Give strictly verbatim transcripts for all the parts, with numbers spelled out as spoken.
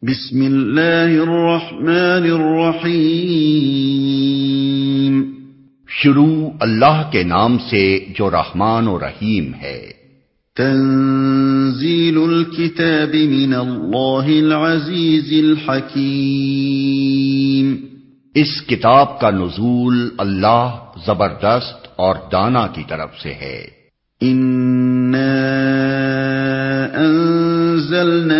بسم اللہ الرحمن الرحیم۔ شروع اللہ کے نام سے جو رحمان و رحیم ہے۔ تنزیل الکتاب من اللہ العزیز الحکیم۔ اس کتاب کا نزول اللہ زبردست اور دانا کی طرف سے ہے۔ انا انزلنا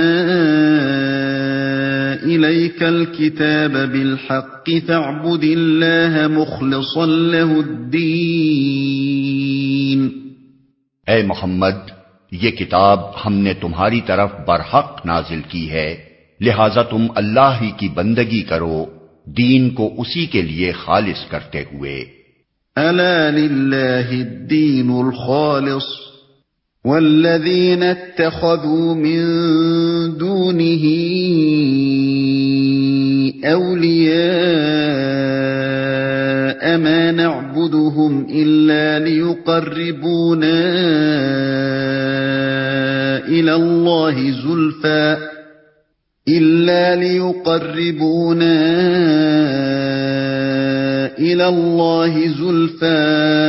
الیک الکتاب بالحق فاعبد اللہ مخلصا له الدین۔ اے محمد، یہ کتاب ہم نے تمہاری طرف برحق نازل کی ہے، لہذا تم اللہ ہی کی بندگی کرو، دین کو اسی کے لیے خالص کرتے ہوئے۔ الا للہ الدین الخالص والذین اتخذوا من دونه اولیاء ما نعبدهم الا ليقربونا الى الله زلفى إلا ليقربونا إلى الله زلفى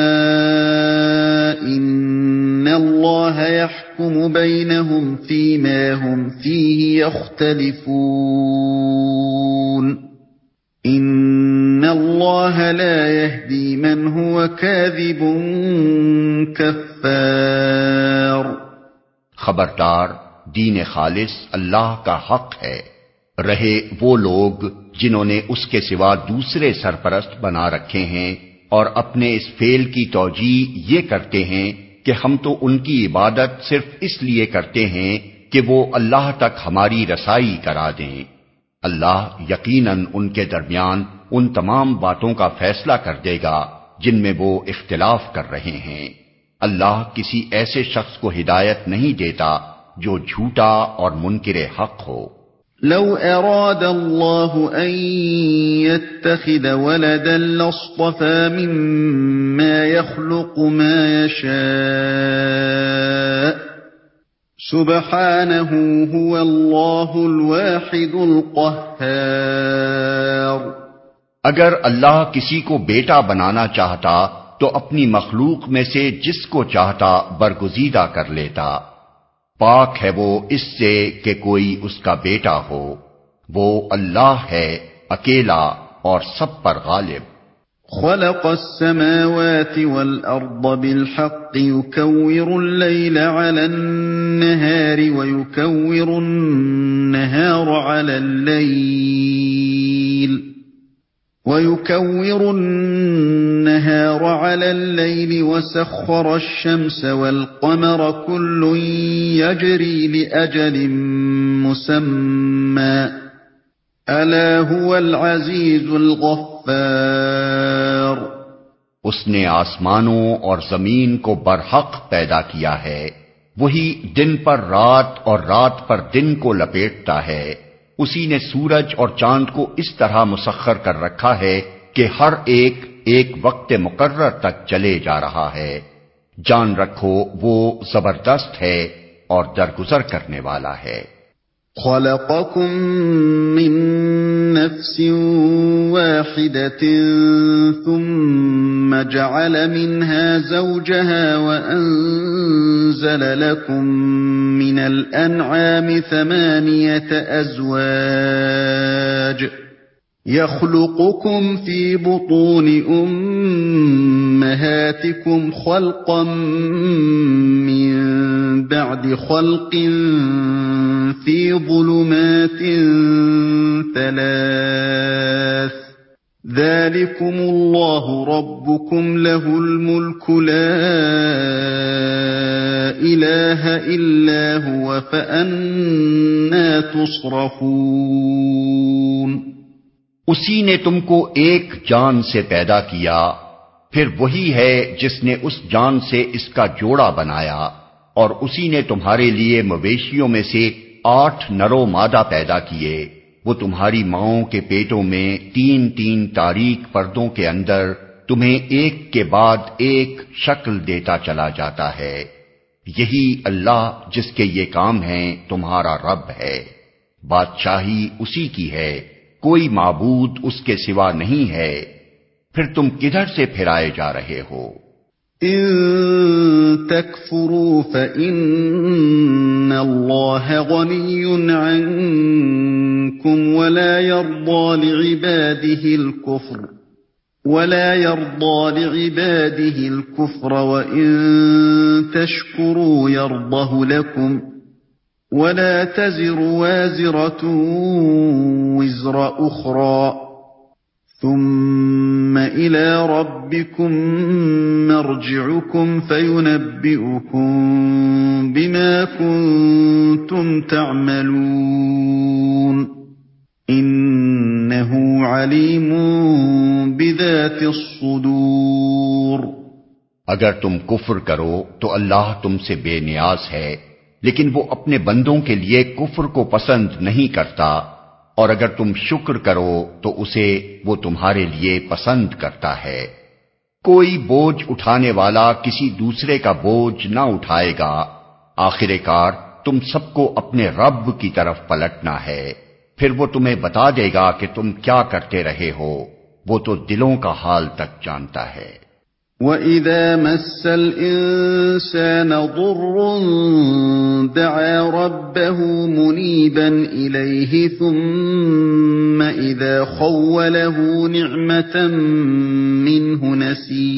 إن الله يحكم بينهم فيما هم فيه يختلفون إن الله لا يهدي من هو كاذب كفار۔ خبردار، دین خالص اللہ کا حق ہے، رہے وہ لوگ جنہوں نے اس کے سوا دوسرے سرپرست بنا رکھے ہیں اور اپنے اس فعل کی توجیہ یہ کرتے ہیں کہ ہم تو ان کی عبادت صرف اس لیے کرتے ہیں کہ وہ اللہ تک ہماری رسائی کرا دیں۔ اللہ یقیناً ان کے درمیان ان تمام باتوں کا فیصلہ کر دے گا جن میں وہ اختلاف کر رہے ہیں۔ اللہ کسی ایسے شخص کو ہدایت نہیں دیتا جو جھوٹا اور منکر حق ہو۔ لو اراد اللہ ان يتخذ ولدا لاصطفى مما يخلق ما يشاء سبحانه هو اللہ الواحد القہار۔ اگر اللہ کسی کو بیٹا بنانا چاہتا تو اپنی مخلوق میں سے جس کو چاہتا برگزیدہ کر لیتا، پاک ہے وہ اس سے کہ کوئی اس کا بیٹا ہو، وہ اللہ ہے اکیلا اور سب پر غالب۔ خلق السماوات والأرض بالحق يكور الليل على النهار ويكور النهار على الليل وَيُكَوِّرُ النَّهَارَ عَلَى اللَّيْلِ وَسَخَّرَ الشَّمْسَ وَالْقَمَرَ كُلٌّ يَجْرِي لِأَجَلٍ مُّسَمًّى أَلَا هُوَ الْعَزِيزُ الْغَفَّارُ۔ اس نے آسمانوں اور زمین کو برحق پیدا کیا ہے، وہی دن پر رات اور رات پر دن کو لپیٹتا ہے۔ اسی نے سورج اور چاند کو اس طرح مسخر کر رکھا ہے کہ ہر ایک ایک وقت مقرر تک چلے جا رہا ہے۔ جان رکھو وہ زبردست ہے اور درگزر کرنے والا ہے۔ خلقكم من نفس واحدة ثم جعل منها زوجها وأنزل لكم من الأنعام ثمانية أزواج يخلقكم في بطون أمهاتكم خلقا من بعد خلق في ظلمات ثلاث ذلكم الله ربكم له الملك لا إله إلا هو فأنا تصرفون۔ اسی نے تم کو ایک جان سے پیدا کیا، پھر وہی ہے جس نے اس جان سے اس کا جوڑا بنایا، اور اسی نے تمہارے لیے مویشیوں میں سے آٹھ نرو مادہ پیدا کیے۔ وہ تمہاری ماؤں کے پیٹوں میں تین تین تاریک پردوں کے اندر تمہیں ایک کے بعد ایک شکل دیتا چلا جاتا ہے۔ یہی اللہ جس کے یہ کام ہیں تمہارا رب ہے۔ بادشاہی اسی کی ہے، کوئی معبود اس کے سوا نہیں ہے، پھر تم کدھر سے پھرائے جا رہے ہو؟ ان تکفروا فإن اللہ غنی عنکم ولا يرضى لعباده الكفر ولا يرضى لعباده الكفر وإن تشكروا يرضه لكم ولا تزر وازرة وزر أخرى ثم إلى ربكم مرجعكم فينبئكم بما كنتم تعملون إنه عليم بذات الصدور۔ اگر تم کفر کرو تو اللہ تم سے بے نیاز ہے، لیکن وہ اپنے بندوں کے لیے کفر کو پسند نہیں کرتا، اور اگر تم شکر کرو تو اسے وہ تمہارے لیے پسند کرتا ہے۔ کوئی بوجھ اٹھانے والا کسی دوسرے کا بوجھ نہ اٹھائے گا، آخر کار تم سب کو اپنے رب کی طرف پلٹنا ہے، پھر وہ تمہیں بتا دے گا کہ تم کیا کرتے رہے ہو، وہ تو دلوں کا حال تک جانتا ہے۔ وَإِذَا مَسَّ الْإِنسَانَ ضُرٌّ دَعَا رَبَّهُ مُنِيبًا إِلَيْهِ ثُمَّ إِذَا خَوَّلَهُ نِعْمَةً مِّنْهُ نَسِيَ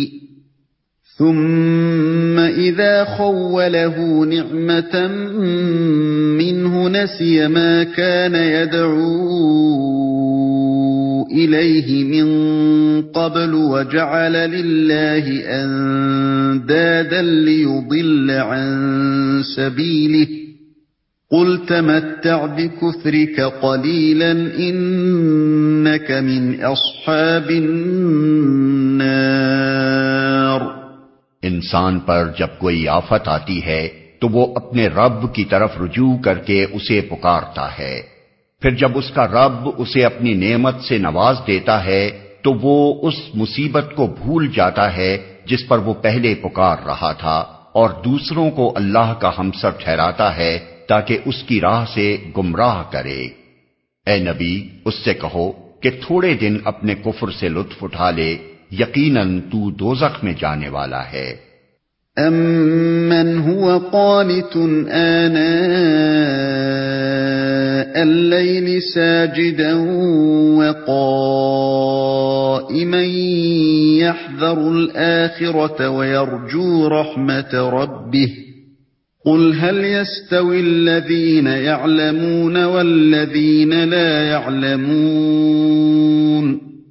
ثُمَّ إِذَا خَوَّلَهُ نِعْمَةً مِّنْهُ نَسِيَ مَا كَانَ يَدْعُو إِلَيْهِ مِن قَبْلُ وَجَعَلَ لِلَّهِ أَندَادًا لِيُضِلَّ عَن سَبِيلِهِ قُلْ تَمَتَّعْ بِكُفْرِكَ قَلِيلًا إِنَّكَ مِنْ أَصْحَابِ النَّارِ۔ انسان پر جب کوئی آفت آتی ہے تو وہ اپنے رب کی طرف رجوع کر کے اسے پکارتا ہے، پھر جب اس کا رب اسے اپنی نعمت سے نواز دیتا ہے تو وہ اس مصیبت کو بھول جاتا ہے جس پر وہ پہلے پکار رہا تھا، اور دوسروں کو اللہ کا ہمسر ٹھہراتا ہے تاکہ اس کی راہ سے گمراہ کرے۔ اے نبی، اس سے کہو کہ تھوڑے دن اپنے کفر سے لطف اٹھا لے، یقیناً تو دوزخ میں جانے والا ہے۔ أَمَّنْ هُوَ قَانِتٌ آنَاءَ اللَّيْلِ سَاجِدًا وَقَائِمًا يَحْذَرُ الْآخِرَةَ وَيَرْجُو رَحْمَةَ رَبِّهِ قُلْ هَلْ يَسْتَوِي الَّذِينَ يَعْلَمُونَ وَالَّذِينَ لَا يَعْلَمُونَ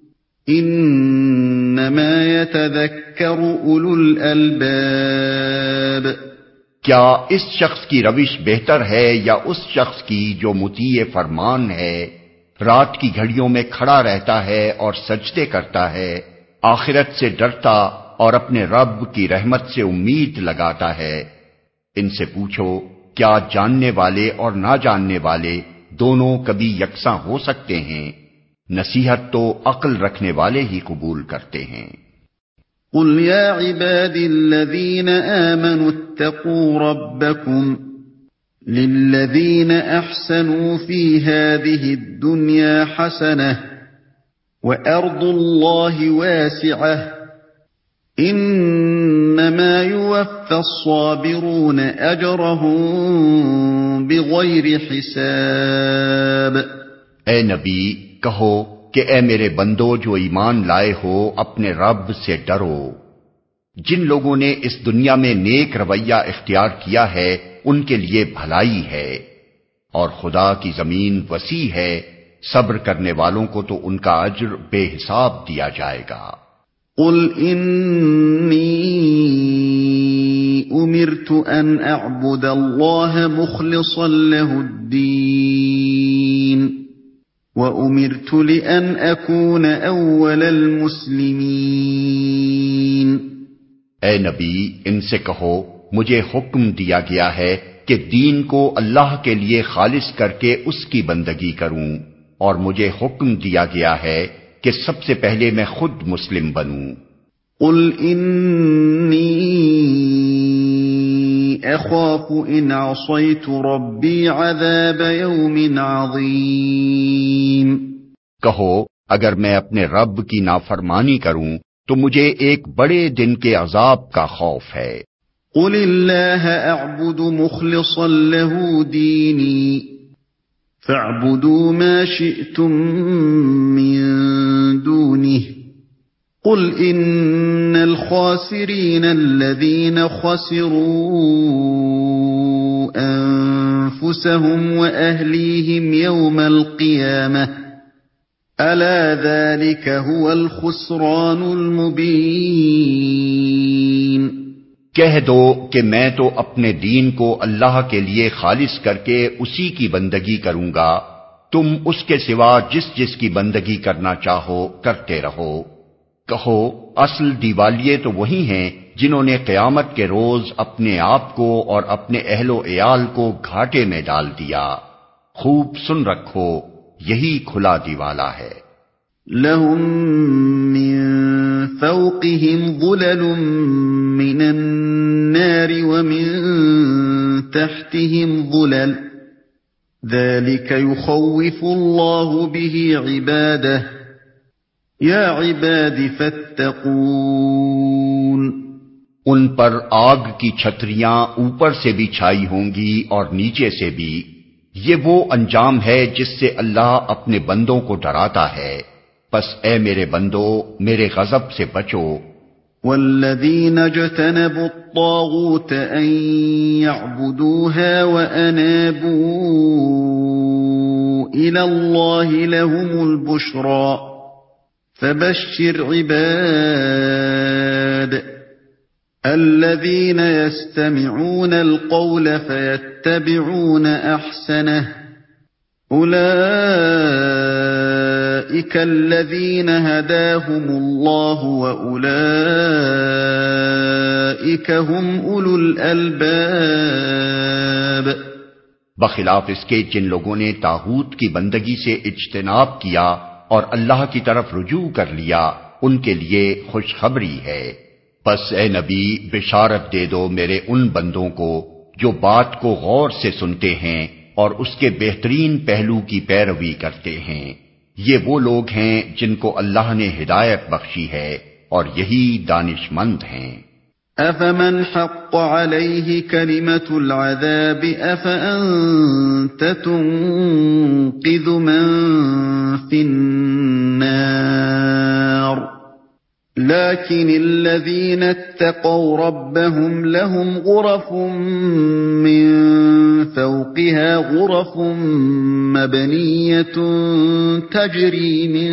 انما يتذکر اولو الالباب۔ کیا اس شخص کی روش بہتر ہے یا اس شخص کی جو مطیع فرمان ہے، رات کی گھڑیوں میں کھڑا رہتا ہے اور سجدے کرتا ہے، آخرت سے ڈرتا اور اپنے رب کی رحمت سے امید لگاتا ہے؟ ان سے پوچھو، کیا جاننے والے اور نہ جاننے والے دونوں کبھی یکساں ہو سکتے ہیں؟ نصیحت تو عقل رکھنے والے ہی قبول کرتے ہیں۔ قل یا عبادی الذین آمنوا اتقوا ربکم للذین احسنوا فی هذه الدنیا حسنة وارض اللہ واسعة انما یوفی الصابرون اجرهم بغیر حساب۔ اے نبی، کہو کہ اے میرے بندو جو ایمان لائے ہو، اپنے رب سے ڈرو۔ جن لوگوں نے اس دنیا میں نیک رویہ اختیار کیا ہے ان کے لیے بھلائی ہے، اور خدا کی زمین وسیع ہے، صبر کرنے والوں کو تو ان کا اجر بے حساب دیا جائے گا۔ قل انی امرت ان اعبد اللہ مخلصا له الدین وَأُمِرْتُ لِأَنْ أَكُونَ أَوَّلَ الْمُسْلِمِينَ۔ اے نبی، ان سے کہو مجھے حکم دیا گیا ہے کہ دین کو اللہ کے لیے خالص کر کے اس کی بندگی کروں، اور مجھے حکم دیا گیا ہے کہ سب سے پہلے میں خود مسلم بنوں۔ قُلْ إِنِّي أخاف إن عصيت ربي عذاب يوم عظيم۔ کہو اگر میں اپنے رب کی نافرمانی کروں تو مجھے ایک بڑے دن کے عذاب کا خوف ہے۔ قل اللہ اعبد مخلصا له دینی فاعبدوا ما شئتم من دونه قل ان الخاسرین الذین خسروا انفسهم واہلیہم یوم القیامہ الا ذلك هو الخسران المبین۔ کہہ دو کہ میں تو اپنے دین کو اللہ کے لیے خالص کر کے اسی کی بندگی کروں گا، تم اس کے سوا جس جس کی بندگی کرنا چاہو کرتے رہو۔ کہو اصل دیوالیے تو وہی ہیں جنہوں نے قیامت کے روز اپنے آپ کو اور اپنے اہل و عیال کو گھاٹے میں ڈال دیا۔ خوب سن رکھو یہی کھلا دیوالا ہے۔ لهم من فوقهم ظلل من النار ومن تحتهم ظلل ذلك يخوف الله به عباده يا عباد فاتقون۔ ان پر آگ کی چھتریاں اوپر سے بھی چھائی ہوں گی اور نیچے سے بھی، یہ وہ انجام ہے جس سے اللہ اپنے بندوں کو ڈراتا ہے، پس اے میرے بندو میرے غضب سے بچو۔ والذین اجتنبوا الطاغوت ان يعبدوها وانابوا الى اللہ لهم البشرى فبشر عباد الذين يستمعون القول فيتبعون احسنه اولئك الذين هداهم الله واولئك هم اولو الالباب۔ بخلاف اس کے جن لوگوں نے طاغوت کی بندگی سے اجتناب کیا اور اللہ کی طرف رجوع کر لیا ان کے لیے خوشخبری ہے۔ بس اے نبی بشارت دے دو میرے ان بندوں کو جو بات کو غور سے سنتے ہیں اور اس کے بہترین پہلو کی پیروی کرتے ہیں، یہ وہ لوگ ہیں جن کو اللہ نے ہدایت بخشی ہے اور یہی دانش مند ہیں۔ افمن حق علیہ کلمۃ العذاب افانت تنقذ من فی النار لكن الذين اتقوا ربهم لهم غرف من فوقها غرف مبنية تجري من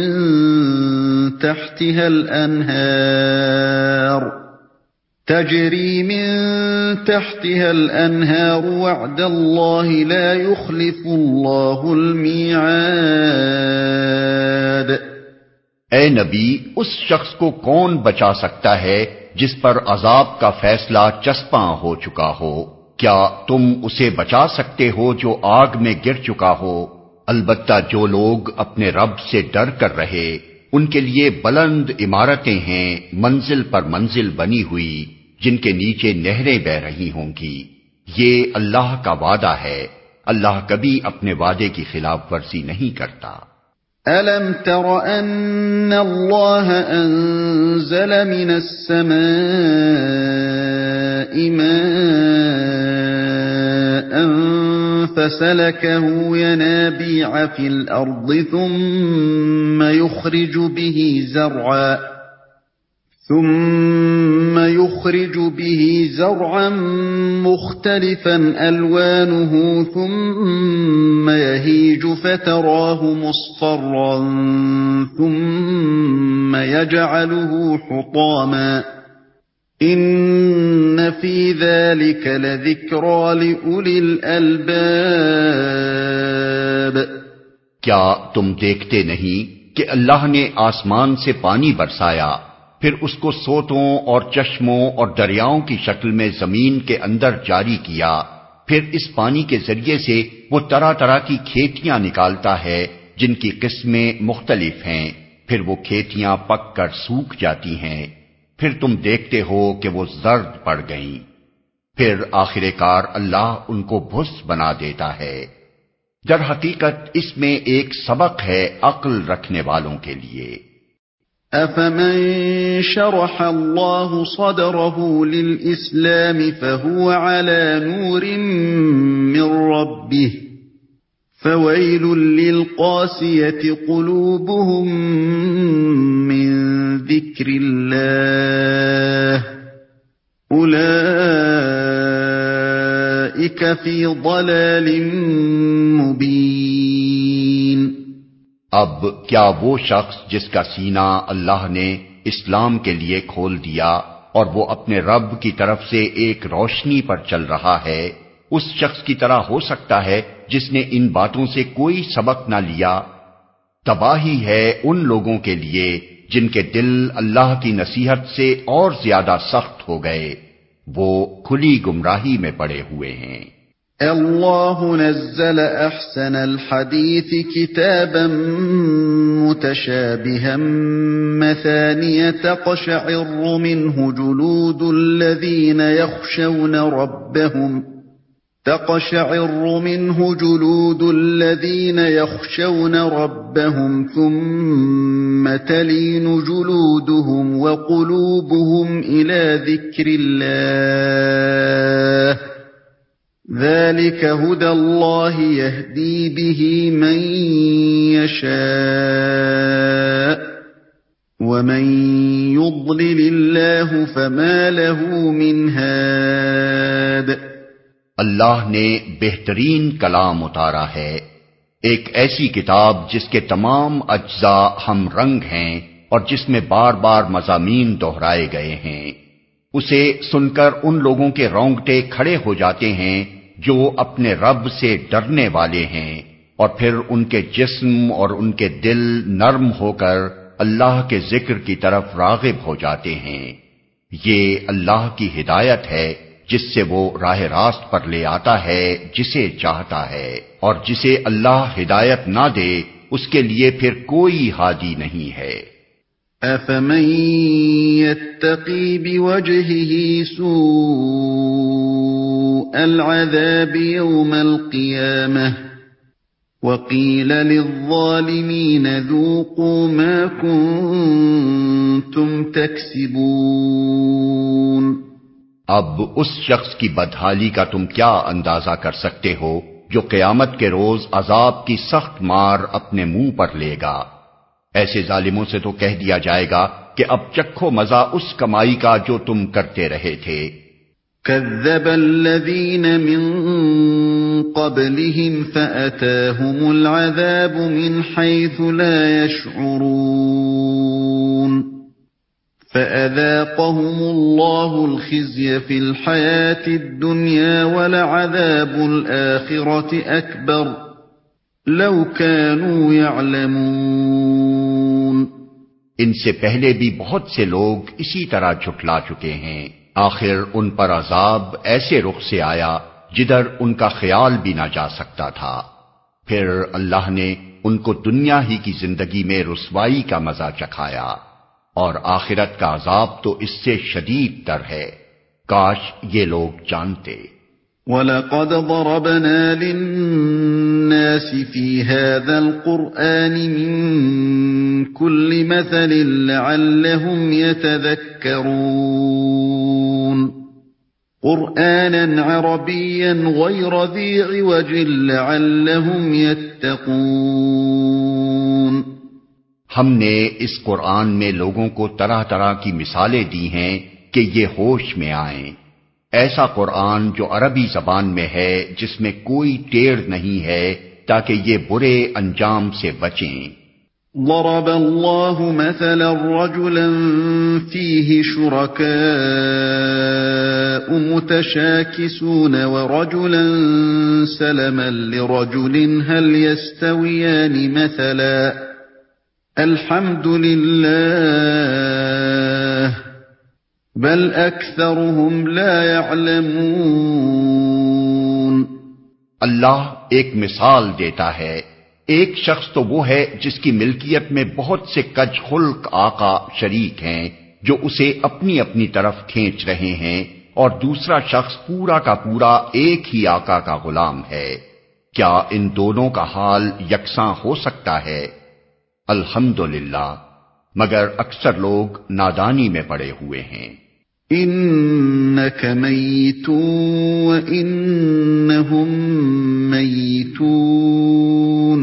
تحتها الأنهار تجري من تحتها الأنهار وعد الله لا يخلف الله الميعاد۔ اے نبی اس شخص کو کون بچا سکتا ہے جس پر عذاب کا فیصلہ چسپاں ہو چکا ہو؟ کیا تم اسے بچا سکتے ہو جو آگ میں گر چکا ہو؟ البتہ جو لوگ اپنے رب سے ڈر کر رہے ان کے لیے بلند عمارتیں ہیں منزل پر منزل بنی ہوئی جن کے نیچے نہریں بہ رہی ہوں گی۔ یہ اللہ کا وعدہ ہے، اللہ کبھی اپنے وعدے کی خلاف ورزی نہیں کرتا۔ أَلَمْ تَرَ أَنَّ اللَّهَ أَنزَلَ مِنَ السَّمَاءِ مَاءً فَسَلَكَهُ يَنَابِيعَ فِي الْأَرْضِ ثُمَّ يُخْرِجُ بِهِ زَرْعًا ثُمَّ يُخْرِجُ بِهِ زَرْعًا مُخْتَلِفًا أَلْوَانُهُ ثُمَّ يَهِيجُ فَتَرَاهُ مُصْفَرًّا ثُمَّ يَجْعَلُهُ حُطَامًا إِنَّ فِي ذَلِكَ لَذِكْرَى لِأُولِي الْأَلْبَابِ۔ کیا تم دیکھتے نہیں کہ اللہ نے آسمان سے پانی برسایا، پھر اس کو سوتوں اور چشموں اور دریاؤں کی شکل میں زمین کے اندر جاری کیا، پھر اس پانی کے ذریعے سے وہ طرح طرح کی کھیتیاں نکالتا ہے جن کی قسمیں مختلف ہیں، پھر وہ کھیتیاں پک کر سوکھ جاتی ہیں، پھر تم دیکھتے ہو کہ وہ زرد پڑ گئیں۔ پھر آخر کار اللہ ان کو بھس بنا دیتا ہے۔ در حقیقت اس میں ایک سبق ہے عقل رکھنے والوں کے لیے۔ أَفَمَن شَرَحَ اللَّهُ صَدْرَهُ لِلْإِسْلَامِ فَهُوَ عَلَى نُورٍ مِّن رَّبِّهِ فَوَيْلٌ لِّلْقَاسِيَةِ قُلُوبُهُم مِّن ذِكْرِ اللَّهِ أُولَٰئِكَ فِي ضَلَالٍ مُّبِينٍ۔ اب کیا وہ شخص جس کا سینہ اللہ نے اسلام کے لیے کھول دیا اور وہ اپنے رب کی طرف سے ایک روشنی پر چل رہا ہے، اس شخص کی طرح ہو سکتا ہے جس نے ان باتوں سے کوئی سبق نہ لیا؟ تباہی ہے ان لوگوں کے لیے جن کے دل اللہ کی نصیحت سے اور زیادہ سخت ہو گئے، وہ کھلی گمراہی میں پڑے ہوئے ہیں۔ اللہ نزل احسن الحدیث کتابا متشابها مثانیہ تقشعر منه جلود الذین یخشون ربهم تقشعر منه جلود الذين يخشون ربهم ثم تلين جلودهم وقلوبهم إلى ذكر الله ذلك هدى الله يهدي به من يشاء ومن يضلل الله فما له من هاد۔ اللہ نے بہترین کلام اتارا ہے، ایک ایسی کتاب جس کے تمام اجزاء ہم رنگ ہیں اور جس میں بار بار مضامین دہرائے گئے ہیں۔ اسے سن کر ان لوگوں کے رونگٹے کھڑے ہو جاتے ہیں جو اپنے رب سے ڈرنے والے ہیں، اور پھر ان کے جسم اور ان کے دل نرم ہو کر اللہ کے ذکر کی طرف راغب ہو جاتے ہیں۔ یہ اللہ کی ہدایت ہے جس سے وہ راہ راست پر لے آتا ہے جسے چاہتا ہے، اور جسے اللہ ہدایت نہ دے اس کے لیے پھر کوئی ہادی نہیں ہے۔ أَفَمَن يَتَّقِي بِوَجْهِهِ سُوءَ الْعَذَابِ يَوْمَ الْقِيَامَةِ وَقِيلَ لِلظَّالِمِينَ ذُوقُوا مَا كُنتُمْ تَكْسِبُونَ۔ اب اس شخص کی بدحالی کا تم کیا اندازہ کر سکتے ہو جو قیامت کے روز عذاب کی سخت مار اپنے منہ پر لے گا؟ ایسے ظالموں سے تو کہہ دیا جائے گا کہ اب چکھو مزہ اس کمائی کا جو تم کرتے رہے تھے۔ كذب الذين من قبلهم فأتاهم العذاب من حيث لا يشعرون فأذاقهم الله الخزي في الحياة الدنيا ولعذاب الآخرة أكبر لو كانوا يعلمون۔ ان سے پہلے بھی بہت سے لوگ اسی طرح جھٹلا چکے ہیں، آخر ان پر عذاب ایسے رخ سے آیا جدھر ان کا خیال بھی نہ جا سکتا تھا۔ پھر اللہ نے ان کو دنیا ہی کی زندگی میں رسوائی کا مزہ چکھایا، اور آخرت کا عذاب تو اس سے شدید تر ہے، کاش یہ لوگ جانتے۔ وَلَقَدْ ضَرَبْنَا لِلنَّاسِ فِي هَذَا الْقُرْآنِ مِنْ كُلِّ مَثَلٍ لَعَلَّهُمْ يَتَذَكَّرُونَ قُرْآنًا عَرَبِيًّا غَيْرَ ذِي عِوَجٍ لَعَلَّهُمْ يَتَّقُونَ۔ ہم نے اس قرآن میں لوگوں کو طرح طرح کی مثالیں دی ہیں کہ یہ ہوش میں آئیں۔ ایسا قرآن جو عربی زبان میں ہے، جس میں کوئی ٹیڑھ نہیں ہے، تاکہ یہ برے انجام سے بچیں۔ ضرب اللہ مثلا رجلا فیہ شرکاء متشاکسون ورجلا سلما لرجل هل يستویان مثلا الحمد للہ بل اکثرهم لا يعلمون۔ اللہ ایک مثال دیتا ہے، ایک شخص تو وہ ہے جس کی ملکیت میں بہت سے کج خلق آقا شریک ہیں جو اسے اپنی اپنی طرف کھینچ رہے ہیں، اور دوسرا شخص پورا کا پورا ایک ہی آقا کا غلام ہے، کیا ان دونوں کا حال یکساں ہو سکتا ہے؟ الحمدللہ، مگر اکثر لوگ نادانی میں پڑے ہوئے ہیں۔ انک میت وانہم میتون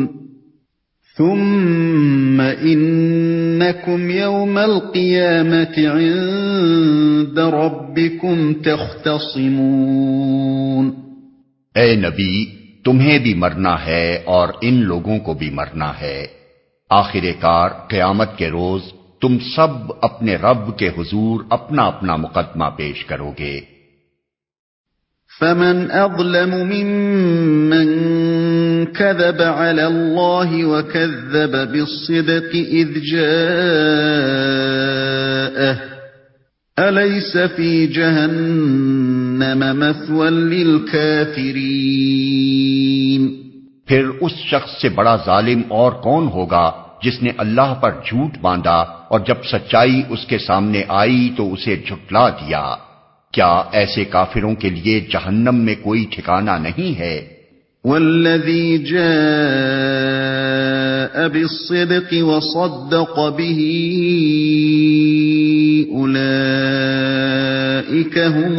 ثم انکم یوم القیامت عند ربکم تختصمون۔ اے نبی، تمہیں بھی مرنا ہے اور ان لوگوں کو بھی مرنا ہے، آخر کار قیامت کے روز تم سب اپنے رب کے حضور اپنا اپنا مقدمہ پیش کرو گے۔ فمن اظلم ممن كذب على الله وكذب بالصدق اذ جاءه اليس في جهنم مثوى للكافرين۔ پھر اس شخص سے بڑا ظالم اور کون ہوگا جس نے اللہ پر جھوٹ باندھا اور جب سچائی اس کے سامنے آئی تو اسے جھٹلا دیا، کیا ایسے کافروں کے لیے جہنم میں کوئی ٹھکانہ نہیں ہے؟ والذی جاء بالصدق وصدق به اولئک هم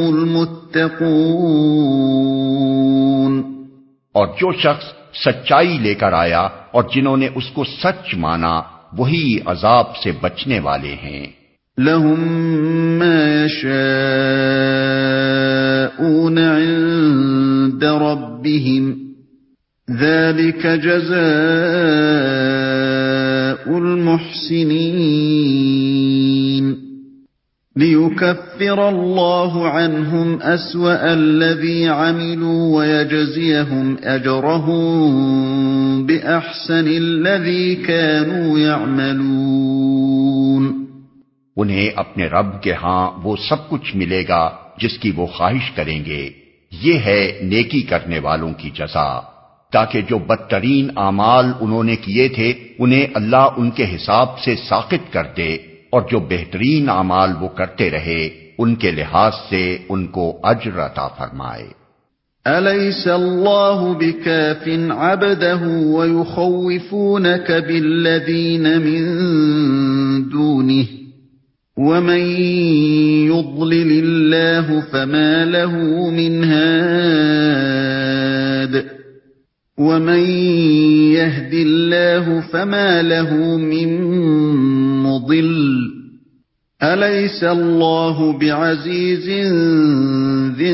المتقون۔ اور جو شخص سچائی لے کر آیا اور جنہوں نے اس کو سچ مانا وہی عذاب سے بچنے والے ہیں۔ لهم ما يشاءون عند ربهم ذلك جزاء المحسنين ليكفر الله عنهم أسوأ الذي عملوا ويجزيهم أجرهم بأحسن الذي كانوا يعملون۔ انہیں اپنے رب کے ہاں وہ سب کچھ ملے گا جس کی وہ خواہش کریں گے، یہ ہے نیکی کرنے والوں کی جزا، تاکہ جو بدترین اعمال انہوں نے کیے تھے انہیں اللہ ان کے حساب سے ساقط کر دے، اور جو بہترین اعمال وہ کرتے رہے ان کے لحاظ سے ان کو اجر عطا فرمائے۔ أَلَيْسَ اللَّهُ بِكَافٍ عَبْدَهُ وَيُخَوِّفُونَكَ بِالَّذِينَ مِن دُونِهِ وَمَن يُضْلِلِ اللَّهُ فَمَا لَهُ مِنْ هَادٍ وَمَن يَهْدِ اللَّهُ فَمَا لَهُ مِن مُضِلٍّ أَلَيْسَ اللَّهُ بِعَزِيزٍ ذِي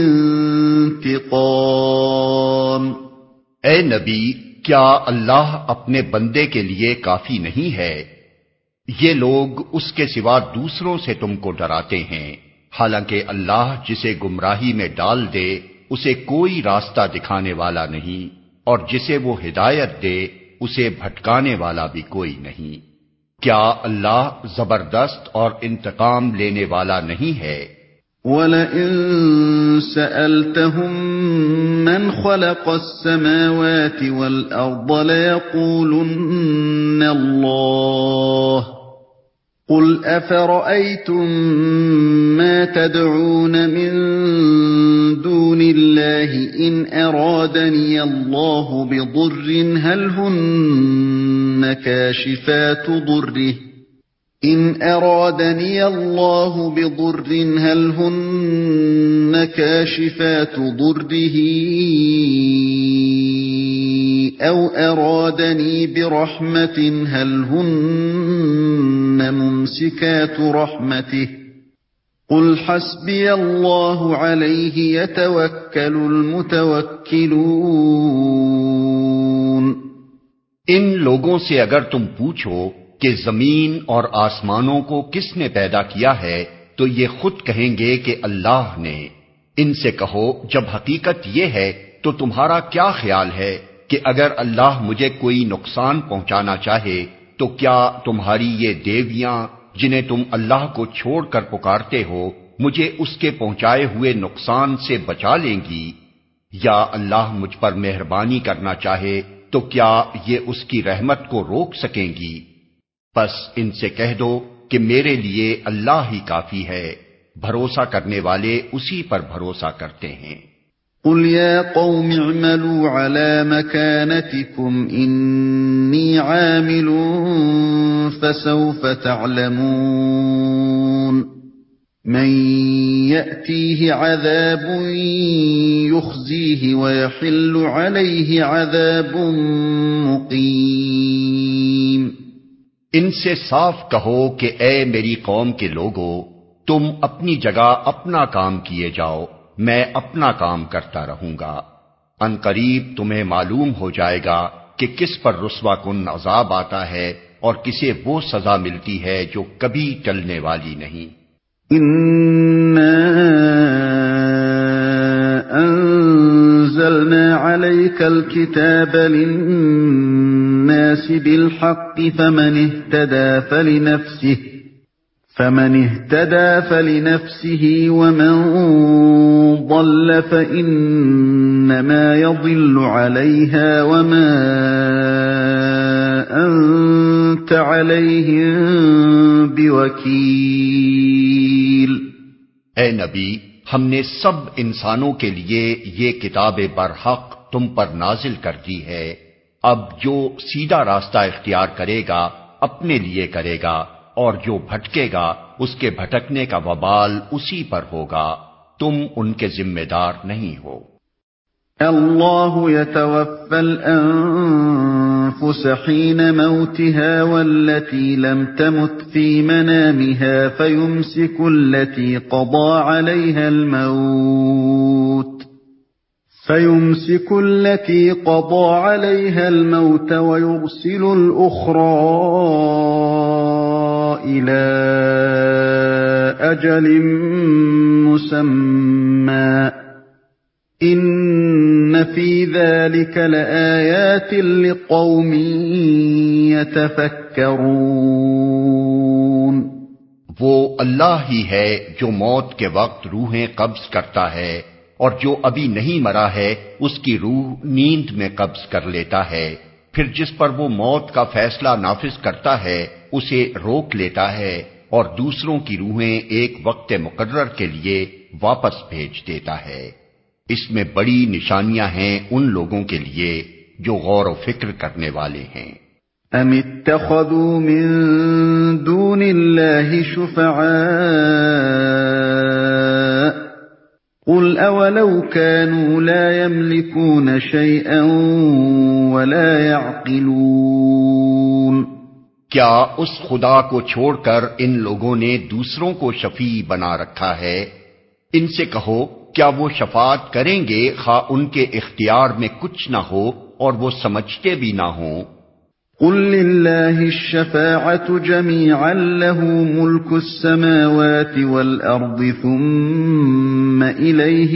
انتقام۔ اے نبی، کیا اللہ اپنے بندے کے لیے کافی نہیں ہے؟ یہ لوگ اس کے سوا دوسروں سے تم کو ڈراتے ہیں، حالانکہ اللہ جسے گمراہی میں ڈال دے اسے کوئی راستہ دکھانے والا نہیں، اور جسے وہ ہدایت دے اسے بھٹکانے والا بھی کوئی نہیں۔ کیا اللہ زبردست اور انتقام لینے والا نہیں ہے؟ وَلَئِن سَأَلْتَهُم مَّنْ خَلَقَ السَّمَاوَاتِ وَالْأَرْضَ لَيَقُولُنَّ اللَّهُ قُلْ أَفَرَأَيْتُم مَّا تَدْعُونَ مِن دُونِ اللَّهِ إِنْ أَرَادَنِيَ اللَّهُ بِضُرٍّ هَلْ هُنَّ كَاشِفَاتُ ضُرِّهِ إِنْ أَرَادَنِيَ اللَّهُ بِضُرٍّ هَلْ هُنَّ كَاشِفَاتُ ضُرِّهِ أَوْ أَرَادَنِي بِرَحْمَةٍ هَلْ هُنَّ مُمْسِكَاتُ رَحْمَتِهِ قُلْ حَسْبِيَ اللَّهُ عَلَيْهِ يَتَوَكَّلُ الْمُتَوَكِّلُونَ۔ ان لوگوں سے اگر تم پوچھو کہ زمین اور آسمانوں کو کس نے پیدا کیا ہے تو یہ خود کہیں گے کہ اللہ نے۔ ان سے کہو جب حقیقت یہ ہے تو تمہارا کیا خیال ہے کہ اگر اللہ مجھے کوئی نقصان پہنچانا چاہے تو کیا تمہاری یہ دیویاں جنہیں تم اللہ کو چھوڑ کر پکارتے ہو مجھے اس کے پہنچائے ہوئے نقصان سے بچا لیں گی؟ یا اللہ مجھ پر مہربانی کرنا چاہے تو کیا یہ اس کی رحمت کو روک سکیں گی؟ بس ان سے کہہ دو کہ میرے لیے اللہ ہی کافی ہے، بھروسہ کرنے والے اسی پر بھروسہ کرتے ہیں۔ قل يا قوم اعملوا على مكانتكم إني عامل فسوف تعلمون من يأتيه عذاب يخزيه ويحل عليه عذاب مقيم۔ ان سے صاف کہو کہ اے میری قوم کے لوگو، تم اپنی جگہ اپنا کام کیے جاؤ، میں اپنا کام کرتا رہوں گا۔ ان قریب تمہیں معلوم ہو جائے گا کہ کس پر رسوا کن عذاب آتا ہے اور کسے وہ سزا ملتی ہے جو کبھی ٹلنے والی نہیں۔ اِنَّا أَنزَلْنَا عَلَيْكَ الْكِتَابَ لِلنَّاسِ بِالْحَقِّ فَمَنِ اهْتَدَى فَلِنَفْسِهِ فَمَنِ اهْتَدَى فَلِنَفْسِهِ وَمَنْ ضَلَّ فَإِنَّمَا يَضِلُّ عَلَيْهَا وَمَا أَنْتَ عَلَيْهِمْ بِوَكِيلٍ۔ اے نبی، ہم نے سب انسانوں کے لیے یہ کتاب برحق تم پر نازل کر دی ہے۔ اب جو سیدھا راستہ اختیار کرے گا اپنے لیے کرے گا، اور جو بھٹکے گا اس کے بھٹکنے کا وبال اسی پر ہوگا، تم ان کے ذمہ دار نہیں ہو۔ اللہ يتوفى الأنفس حين موتها والتي لم تمت في منامها فيمسك التي قضى عليها الموت فيمسك التي قضى عليها الموت ويرسل الأخرى إلى أجل مسمى إن في ذلك لآيات لقوم يتفكرون۔ وہ اللہ ہی ہے جو موت کے وقت روحیں قبض کرتا ہے، اور جو ابھی نہیں مرا ہے اس کی روح نیند میں قبض کر لیتا ہے، پھر جس پر وہ موت کا فیصلہ نافذ کرتا ہے اسے روک لیتا ہے، اور دوسروں کی روحیں ایک وقت مقرر کے لیے واپس بھیج دیتا ہے۔ اس میں بڑی نشانیاں ہیں ان لوگوں کے لیے جو غور و فکر کرنے والے ہیں۔ ام اتخذوا من دون اللہ شفعاء قل اولو كانوا لا يملكون شيئا ولا يعقلون۔ کیا اس خدا کو چھوڑ کر ان لوگوں نے دوسروں کو شفیع بنا رکھا ہے؟ ان سے کہو کیا وہ شفاعت کریں گے خواہ ان کے اختیار میں کچھ نہ ہو اور وہ سمجھتے بھی نہ ہوں؟ قل للہ الشفاعة جميعا له ملك السماوات والأرض ثم إليه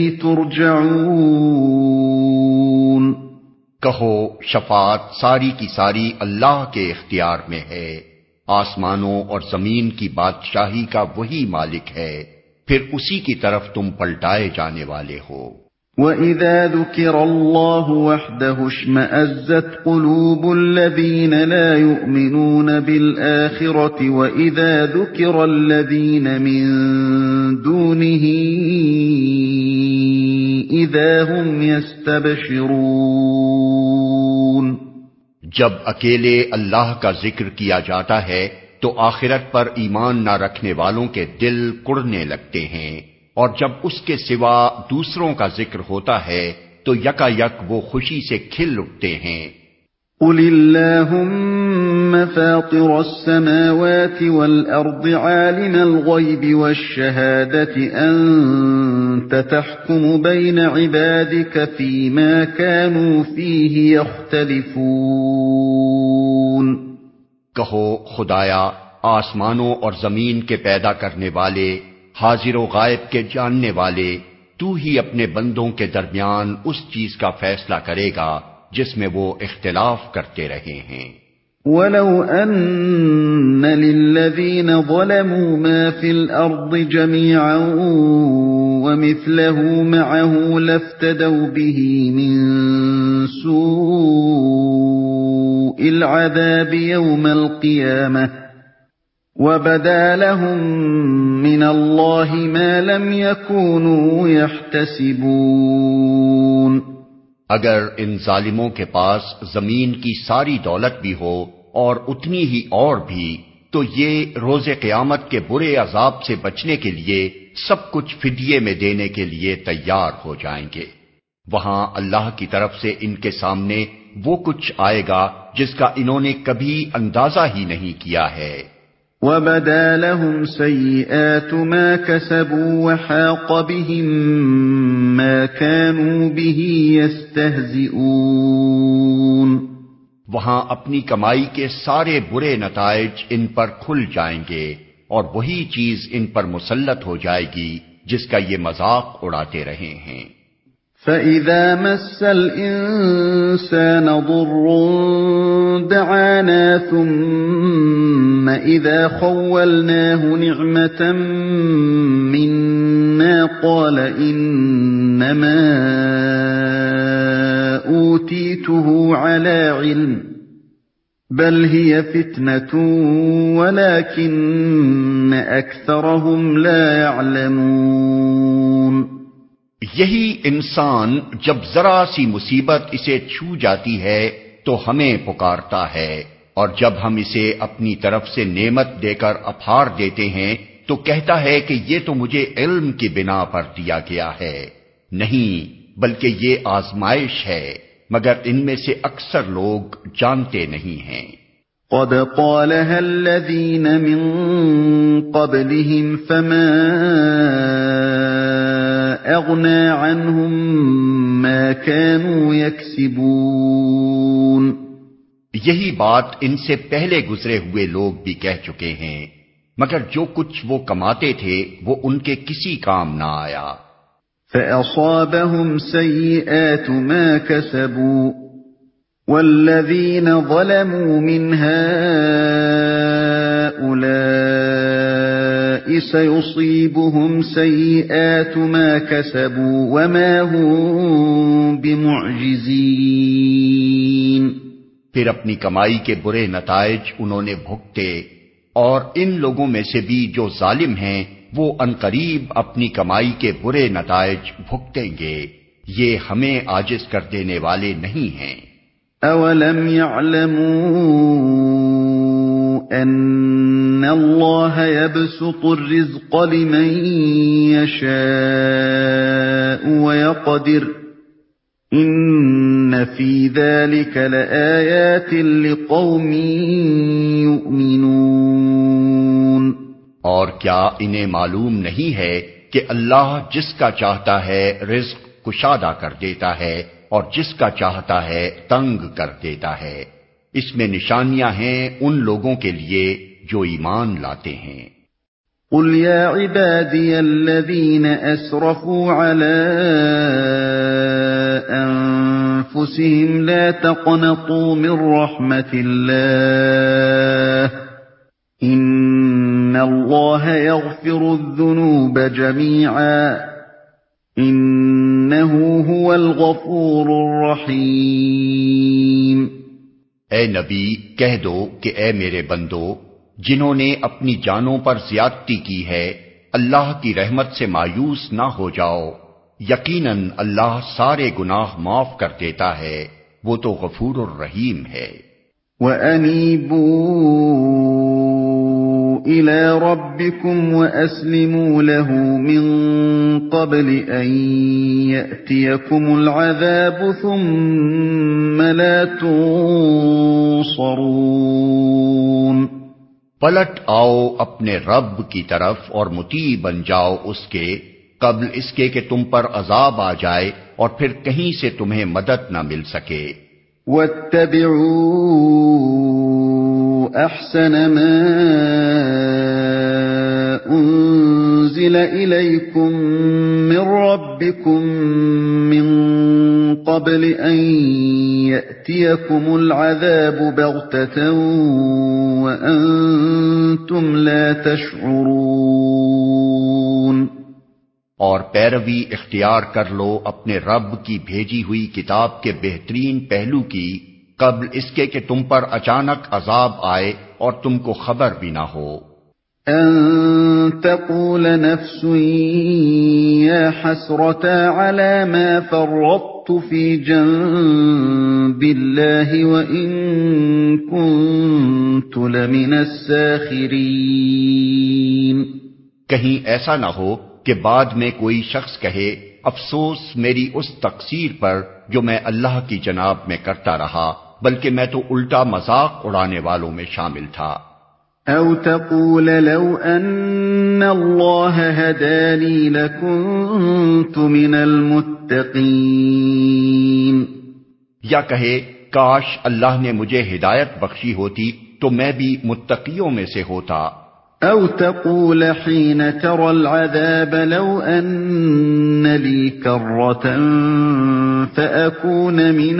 ترجعون۔ کہو شفاعت ساری کی ساری اللہ کے اختیار میں ہے، آسمانوں اور زمین کی بادشاہی کا وہی مالک ہے، پھر اسی کی طرف تم پلٹائے جانے والے ہو۔ وَإِذَا ذُكِرَ اللَّهُ وَحْدَهُ اشْمَأَزَّتْ قُلُوبُ الَّذِينَ لَا يُؤْمِنُونَ بِالْآخِرَةِ وَإِذَا ذُكِرَ الَّذِينَ مِن دُونِهِ إِذَا هُمْ يَسْتَبْشِرُونَ۔ جب اکیلے اللہ کا ذکر کیا جاتا ہے تو آخرت پر ایمان نہ رکھنے والوں کے دل کڑنے لگتے ہیں، اور جب اس کے سوا دوسروں کا ذکر ہوتا ہے تو یکا یک وہ خوشی سے کھل اٹھتے ہیں۔ قل اللہم فاطر السماوات والارض عالم الغیب والشہادة انت تحکم بین عبادک فیما كانوا فیہ یختلفون۔ کہو خدایا آسمانوں اور زمین کے پیدا کرنے والے، حاضر و غائب کے جاننے والے، تو ہی اپنے بندوں کے درمیان اس چیز کا فیصلہ کرے گا جس میں وہ اختلاف کرتے رہے ہیں۔ وَلَوْ أَنَّ لِلَّذِينَ ظَلَمُوا مَا فِي الْأَرْضِ جَمِيعًا وَمِثْلَهُ مَعَهُ لَافْتَدَوْا بِهِ مِنْ سُوءِ الْعَذَابِ يَوْمَ الْقِيَامَةِ وَبَدَا لَهُم مِّنَ اللَّهِ مَا لَمْ يَكُونُوا يَحْتَسِبُونَ۔ اگر ان ظالموں کے پاس زمین کی ساری دولت بھی ہو اور اتنی ہی اور بھی، تو یہ روز قیامت کے برے عذاب سے بچنے کے لیے سب کچھ فدیے میں دینے کے لیے تیار ہو جائیں گے۔ وہاں اللہ کی طرف سے ان کے سامنے وہ کچھ آئے گا جس کا انہوں نے کبھی اندازہ ہی نہیں کیا ہے۔ وَبَدَا لَهُمْ سَيِّئَاتُ مَا كَسَبُوا وَحَاقَ بِهِم مَّا كَانُوا بِهِ يَسْتَهْزِئُونَ۔ وہاں اپنی کمائی کے سارے برے نتائج ان پر کھل جائیں گے اور وہی چیز ان پر مسلط ہو جائے گی جس کا یہ مذاق اڑاتے رہے ہیں۔ فَإِذَا مَسَّ الْإِنسَانَ ضُرٌّ دَعَانَا ثُمَّ إِذَا خَوَّلْنَاهُ نِعْمَةً مِنَّا قَالَ إِنَّمَا أُوتِيتُهُ عَلَى عِلْمٍ بَلْ هِيَ فِتْنَةٌ وَلَكِنَّ أَكْثَرَهُمْ لَا يَعْلَمُونَ۔ یہی انسان جب ذرا سی مصیبت اسے چھو جاتی ہے تو ہمیں پکارتا ہے، اور جب ہم اسے اپنی طرف سے نعمت دے کر اپھار دیتے ہیں تو کہتا ہے کہ یہ تو مجھے علم کی بنا پر دیا گیا ہے۔ نہیں، بلکہ یہ آزمائش ہے، مگر ان میں سے اکثر لوگ جانتے نہیں ہیں۔ قَدْ قَالَهَا الَّذِينَ مِن قَبْلِهِمْ فَمَا أَغْنَىٰ عَنْهُم مَّا كَانُوا يَكْسِبُونَ۔ یہی بات ان سے پہلے گزرے ہوئے لوگ بھی کہہ چکے ہیں، مگر جو کچھ وہ کماتے تھے وہ ان کے کسی کام نہ آیا۔ فَأَصَابَهُمْ سَيِّئَاتُ مَا كَسَبُوا وَالَّذِينَ ظَلَمُوا مِنْ هَٰؤُلَاءِ سَيُصِيبُهُمْ سَيِّئَاتُ مَا كَسَبُوا وَمَا هُمْ بِمُعْجِزِينَ۔ پھر اپنی کمائی کے برے نتائج انہوں نے بھگتے، اور ان لوگوں میں سے بھی جو ظالم ہیں وہ عنقریب اپنی کمائی کے برے نتائج بھگتیں گے، یہ ہمیں عاجز کر دینے والے نہیں ہیں۔ اولم يعلموا ان اللہ يبسط الرزق لمن يشاء ويقدر ان فی ذلک لآیات لقوم یؤمنون۔ اور کیا انہیں معلوم نہیں ہے کہ اللہ جس کا چاہتا ہے رزق کشادہ کر دیتا ہے اور جس کا چاہتا ہے تنگ کر دیتا ہے؟ اس میں نشانیاں ہیں ان لوگوں کے لیے جو ایمان لاتے ہیں۔ قل یا عبادی الذین اسرفوا علی انفسهم لا تقنطوا من رحمت اللہ ان اللہ یغفر الذنوب جمیعا انہ هو الغفور الرحیم۔ اے نبی کہہ دو کہ اے میرے بندو، جنہوں نے اپنی جانوں پر زیادتی کی ہے، اللہ کی رحمت سے مایوس نہ ہو جاؤ، یقیناً اللہ سارے گناہ معاف کر دیتا ہے، وہ تو غفور الرحیم ہے۔ وَأَنِيبُوا إِلَى رَبِّكُمْ وَأَسْلِمُوا لَهُ مِن قَبْلِ أَن يَأْتِيَكُمُ الْعَذَابُ ثُمَّ لَا تُنصَرُونَ۔ پلٹ آؤ اپنے رب کی طرف اور مطیع بن جاؤ اس کے، قبل اس کے کہ تم پر عذاب آ جائے اور پھر کہیں سے تمہیں مدد نہ مل سکے۔ وَاتَّبِعُوا أَحْسَنَ مَا أُنزِلَ إِلَيْكُم مِّن رَّبِّكُم مِّن قَبْلِ أَن يَأْتِيَكُمُ الْعَذَابُ بَغْتَةً وَأَنتُمْ لَا تَشْعُرُونَ۔ اور پیروی اختیار کر لو اپنے رب کی بھیجی ہوئی کتاب کے بہترین پہلو کی، قبل اس کے کہ تم پر اچانک عذاب آئے اور تم کو خبر بھی نہ ہو۔ أن تقول نفس يا حسرتا على ما فرطت في جنب الله وإن كنت لمن الساخرين. کہیں ایسا نہ ہو کہ بعد میں کوئی شخص کہے افسوس میری اس تقصیر پر جو میں اللہ کی جناب میں کرتا رہا، بلکہ میں تو الٹا مذاق اڑانے والوں میں شامل تھا. أو تقول لو أن الله هداني لكنت من المتقين. یا کہے کاش اللہ نے مجھے ہدایت بخشی ہوتی تو میں بھی متقیوں میں سے ہوتا. أو تقول حين ترى العذاب لو أن لي كرة فأكون من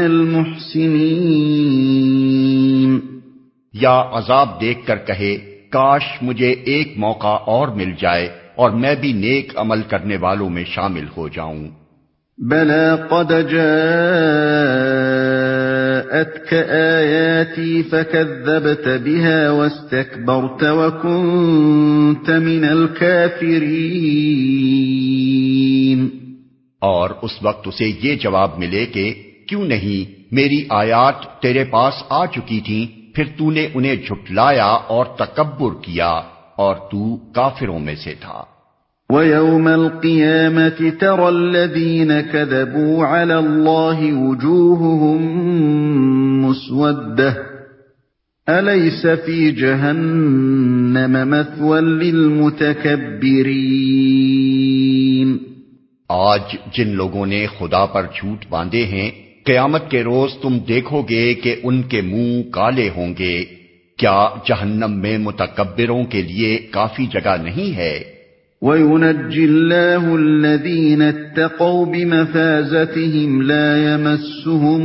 المحسنين. یا عذاب دیکھ کر کہے کاش مجھے ایک موقع اور مل جائے اور میں بھی نیک عمل کرنے والوں میں شامل ہو جاؤں. بلى قد جاءتك آياتي فكذبت بها واستكبرت وكنت من الكافرين. اور اس وقت اسے یہ جواب ملے کہ کیوں نہیں میری آیات تیرے پاس آ چکی تھیں، پھر تو نے انہیں جھٹلایا اور تکبر کیا اور تو کافروں میں سے تھا. وَيَوْمَ الْقِيَامَةِ تَرَى الَّذِينَ كَذَبُوا عَلَى اللَّهِ وُجُوهُهُمْ مُسْوَدَّةٌ أَلَيْسَ فِي جَهَنَّمَ مَثْوًى لِلْمُتَكَبِّرِينَ. آج جن لوگوں نے خدا پر جھوٹ باندھے ہیں، قیامت کے روز تم دیکھو گے کہ ان کے منہ کالے ہوں گے. کیا جہنم میں متکبروں کے لیے کافی جگہ نہیں ہے؟ وَيُنَجِّي اللَّهُ الَّذِينَ اتَّقَوْا بِمَفَازَتِهِمْ لَا يَمَسُّهُمُ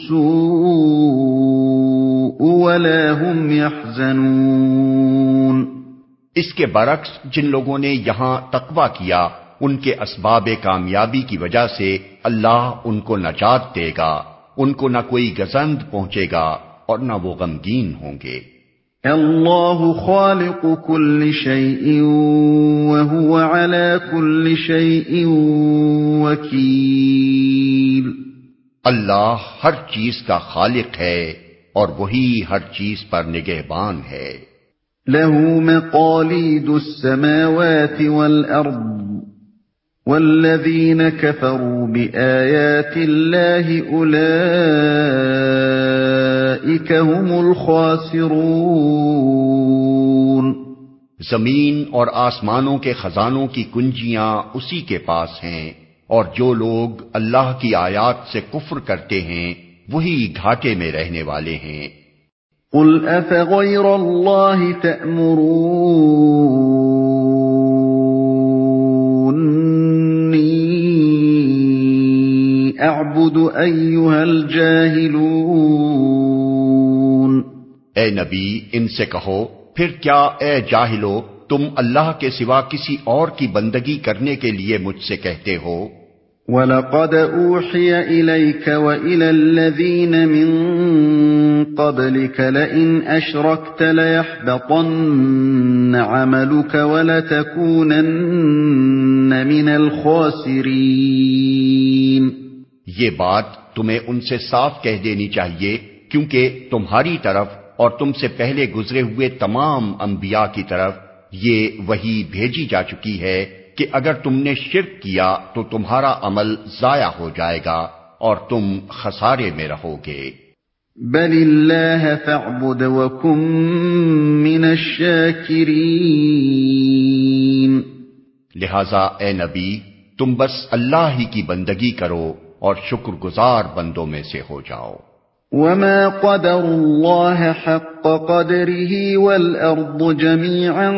السُّوءُ وَلَا هُمْ يَحْزَنُونَ. اس کے برعکس جن لوگوں نے یہاں تقویٰ کیا ان کے اسباب کامیابی کی وجہ سے اللہ ان کو نجات دے گا، ان کو نہ کوئی گزند پہنچے گا اور نہ وہ غمگین ہوں گے. اللہ خالق کل شیء وهو على كل شیء وکیل. اللہ ہر چیز کا خالق ہے اور وہی ہر چیز پر نگہبان ہے. له مقاليد السماوات والأرض والذين كفروا بآيات الله أولئك هم الخاسرون. زمین اور آسمانوں کے خزانوں کی کنجیاں اسی کے پاس ہیں، اور جو لوگ اللہ کی آیات سے کفر کرتے ہیں وہی گھاٹے میں رہنے والے ہیں. قل أفغير الله تأمروني أعبد أيها الجاهلون. اے نبی ان سے کہو پھر کیا اے جاہلو تم اللہ کے سوا کسی اور کی بندگی کرنے کے لیے مجھ سے کہتے ہو؟ وَلَقَدْ أُوحِيَ إِلَيْكَ وَإِلَى الَّذِينَ مِن قَبْلِكَ لَئِنْ أَشْرَكْتَ لَيَحْبَطَنَّ عَمَلُكَ وَلَتَكُونَنَّ مِنَ الْخَاسِرِينَ. یہ بات تمہیں ان سے صاف کہہ دینی چاہیے، کیونکہ تمہاری طرف اور تم سے پہلے گزرے ہوئے تمام انبیاء کی طرف یہ وحی بھیجی جا چکی ہے کہ اگر تم نے شرک کیا تو تمہارا عمل ضائع ہو جائے گا اور تم خسارے میں رہو گے. بل اللہ فاعبد وکن من الشاکرین. لہذا اے نبی تم بس اللہ ہی کی بندگی کرو اور شکر گزار بندوں میں سے ہو جاؤ. وما قدر اللہ حق قدره والارض جميعا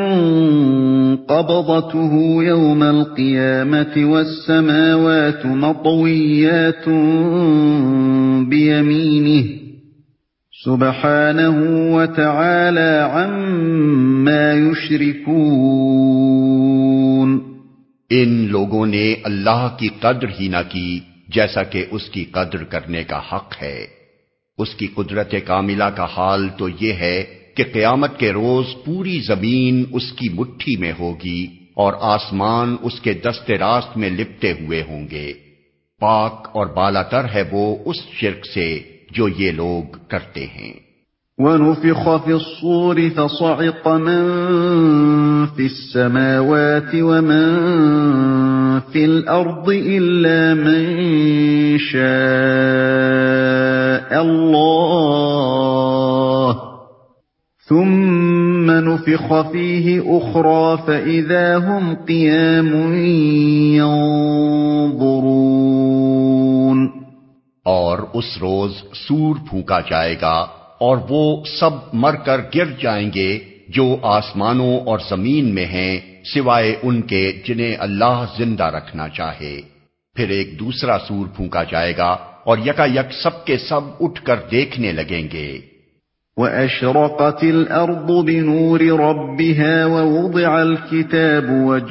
قبضته يوم القيامة والسماوات مطويات بيمينه سبحانه وتعالى عما يشركون. ان لوگوں نے اللہ کی قدر ہی نہ کی جیسا کہ اس کی قدر کرنے کا حق ہے. اس کی قدرت کاملہ کا حال تو یہ ہے کہ قیامت کے روز پوری زمین اس کی مٹھی میں ہوگی اور آسمان اس کے دست راست میں لپٹے ہوئے ہوں گے۔ پاک اور بالا تر ہے وہ اس شرک سے جو یہ لوگ کرتے ہیں۔ وَنُفِخَ فِي الصُّورِ فَصَعِقَ مَن فِي السَّمَاوَاتِ وَمَن فِي الْأَرْضِ إِلَّا مَن شَاءَ اللَّهُ ثُمَّ نُفِخَ فِيهِ أُخْرَى فَإِذَا هُمْ قِيَامٌ يَنظُرُونَ۔ اور اس روز سور پھونکا جائے گا اور وہ سب مر کر گر جائیں گے جو آسمانوں اور زمین میں ہیں سوائے ان کے جنہیں اللہ زندہ رکھنا چاہے۔ پھر ایک دوسرا سور پھونکا جائے گا اور یکا یک سب کے سب اٹھ کر دیکھنے لگیں گے۔ وَأَشْرَقَتِ الْأَرْضُ بِنُورِ رَبِّهَا وَوُضِعَ الْكِتَابُ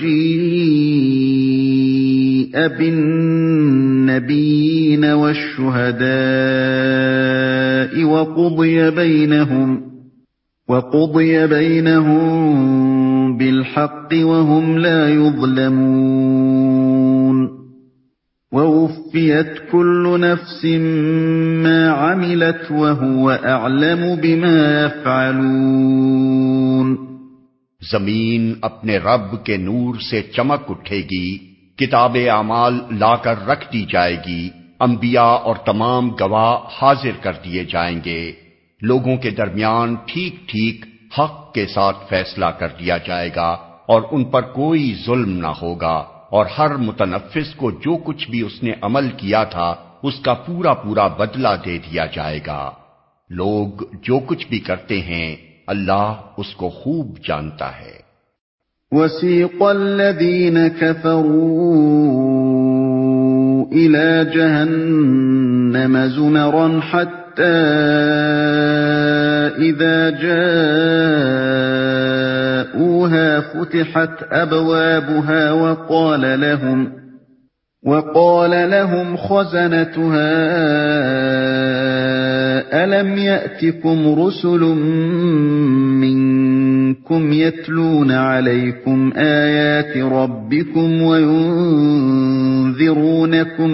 وَجِيءَ بِالنَّبِيِّينَ وَالشُّهَدَاءِ وَقُضِيَ بَيْنَهُمْ وَقُضِيَ بَيْنَهُم بِالْحَقِّ وَهُمْ لَا يُظْلَمُونَ وَوُفِّيَتْ كُلُّ نَفْسٍ مَّا عَمِلَتْ وَهُوَ أَعْلَمُ بِمَا يَفْعَلُونَ۔ زمین اپنے رب کے نور سے چمک اٹھے گی، کتاب اعمال لا کر رکھ دی جائے گی، انبیاء اور تمام گواہ حاضر کر دیے جائیں گے، لوگوں کے درمیان ٹھیک ٹھیک حق کے ساتھ فیصلہ کر دیا جائے گا اور ان پر کوئی ظلم نہ ہوگا، اور ہر متنفس کو جو کچھ بھی اس نے عمل کیا تھا اس کا پورا پورا بدلہ دے دیا جائے گا۔ لوگ جو کچھ بھی کرتے ہیں اللہ اس کو خوب جانتا ہے۔ وَسِيقَ الَّذِينَ كَفَرُوا إِلَى جَهَنَّمَ زُمَرًا حَتَّى إِذَا جَاءُوهَا فُتِحَتْ أَبْوَابُهَا وَقَالَ لَهُمْ وَقَالَ لَهُمْ خَزَنَتُهَا أَلَمْ يَأْتِكُمْ رُسُلٌ مِّنكُمْ يَتْلُونَ عَلَيْكُمْ آيَاتِ رَبِّكُمْ وَيُنذِرُونَكُمْ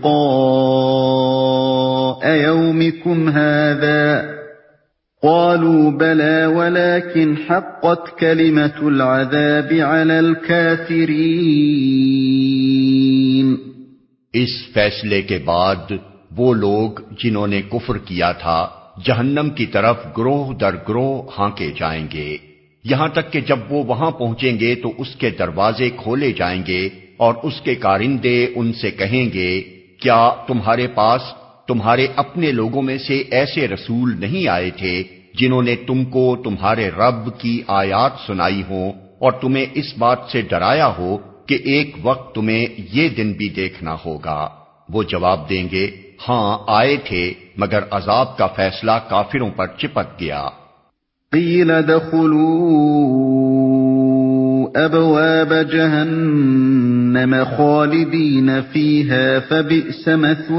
لِقَاءَ يَوْمِكُمْ هَٰذَا قَالُوا بَلَىٰ وَلَٰكِنْ حَقَّتْ كَلِمَةُ الْعَذَابِ عَلَى الْكَافِرِينَ۔ اس فیصلے کے بعد وہ لوگ جنہوں نے کفر کیا تھا جہنم کی طرف گروہ در گروہ ہانکے جائیں گے، یہاں تک کہ جب وہ وہاں پہنچیں گے تو اس کے دروازے کھولے جائیں گے اور اس کے کارندے ان سے کہیں گے، کیا تمہارے پاس تمہارے اپنے لوگوں میں سے ایسے رسول نہیں آئے تھے جنہوں نے تم کو تمہارے رب کی آیات سنائی ہوں اور تمہیں اس بات سے ڈرایا ہو کہ ایک وقت تمہیں یہ دن بھی دیکھنا ہوگا؟ وہ جواب دیں گے، ہاں آئے تھے، مگر عذاب کا فیصلہ کافروں پر چپک گیا۔ قیل ادخلوا ابواب جہنم خالدین فیہا فبئس مثوى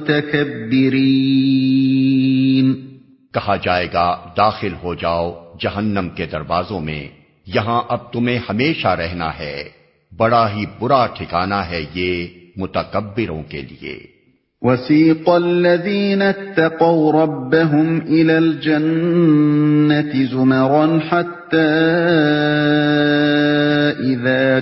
المتکبرین۔ کہا جائے گا داخل ہو جاؤ جہنم کے دروازوں میں، یہاں اب تمہیں ہمیشہ رہنا ہے، بڑا ہی برا ٹھکانہ ہے یہ متکبروں کے لیے۔ وَسِيقَ الَّذِينَ اتَّقَوْا رَبَّهُمْ إِلَى الْجَنَّةِ زُمَرًا حَتَّى إِذَا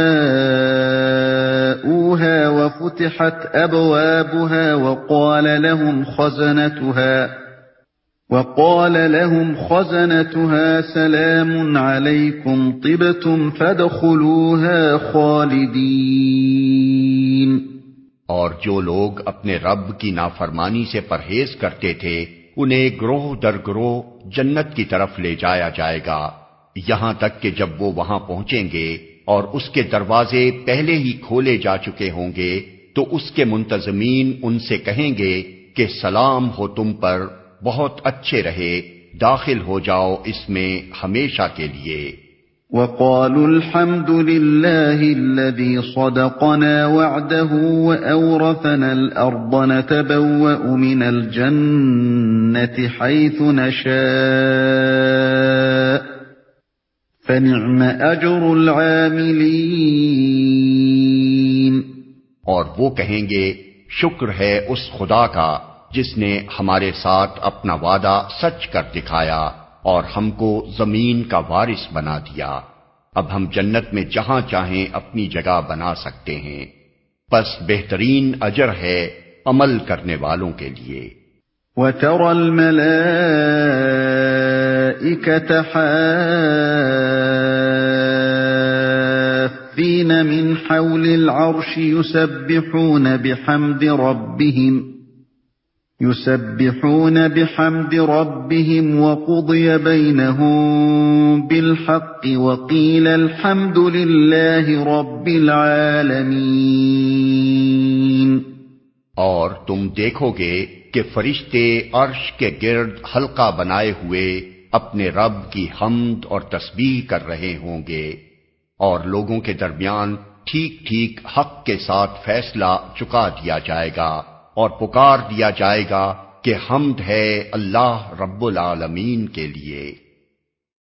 جَاءُوهَا وَفُتِحَتْ أَبْوَابُهَا وَقَالَ لَهُمْ خَزَنَتُهَا وَقَالَ لَهُمْ خَزَنَتُهَا سَلَامٌ عَلَيْكُمْ طِبْتُمْ فَادْخُلُوهَا خَالِدِينَ۔ اور جو لوگ اپنے رب کی نافرمانی سے پرہیز کرتے تھے انہیں گروہ در گروہ جنت کی طرف لے جایا جائے گا، یہاں تک کہ جب وہ وہاں پہنچیں گے اور اس کے دروازے پہلے ہی کھولے جا چکے ہوں گے تو اس کے منتظمین ان سے کہیں گے کہ سلام ہو تم پر، بہت اچھے رہے، داخل ہو جاؤ اس میں ہمیشہ کے لیے۔ وَقَالُوا الْحَمْدُ لِلَّهِ الَّذِي صَدَقَنَا وَعْدَهُ وَأَوْرَثَنَا الْأَرْضَ نَتَبَوَّأُ مِنَ الْجَنَّةِ حَيْثُ نَشَاءُ فَنِعْمَ أَجْرُ الْعَامِلِينَ۔ اور وہ کہیں گے شکر ہے اس خدا کا جس نے ہمارے ساتھ اپنا وعدہ سچ کر دکھایا اور ہم کو زمین کا وارث بنا دیا، اب ہم جنت میں جہاں چاہیں اپنی جگہ بنا سکتے ہیں، پس بہترین اجر ہے عمل کرنے والوں کے لیے۔ وَتَرَى الْمَلَائِكَةَ حَافِّينَ مِنْ حَوْلِ الْعَرْشِ يُسَبِّحُونَ بِحَمْدِ رَبِّهِمْ يُسَبِّحُونَ بِحَمْدِ رَبِّهِمْ وَقُضِيَ بَيْنَهُم بِالْحَقِّ وَقِيلَ الْحَمْدُ لِلَّهِ رَبِّ الْعَالَمِينَ۔ اور تم دیکھو گے کہ فرشتے عرش کے گرد حلقہ بنائے ہوئے اپنے رب کی حمد اور تسبیح کر رہے ہوں گے، اور لوگوں کے درمیان ٹھیک ٹھیک حق کے ساتھ فیصلہ چکا دیا جائے گا اور پکار دیا جائے گا کہ حمد ہے اللہ رب العالمین کے لیے۔